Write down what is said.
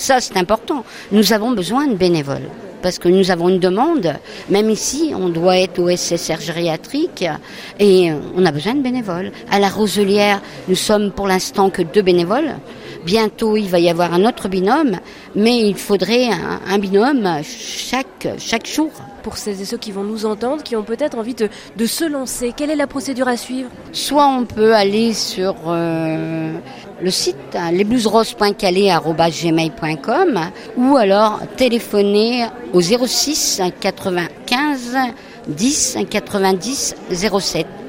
Ça, c'est important. Nous avons besoin de bénévoles. Parce que nous avons une demande, même ici, on doit être au SSR gériatrique et on a besoin de bénévoles. À la Roselière, nous sommes pour l'instant que 2 bénévoles. Bientôt, il va y avoir un autre binôme, mais il faudrait un binôme chaque jour. Pour celles et ceux qui vont nous entendre, qui ont peut-être envie de se lancer, quelle est la procédure à suivre ? Soit on peut aller sur le site lesbluesroses.calais@gmail.com ou alors téléphoner au 06 95 10 90 07.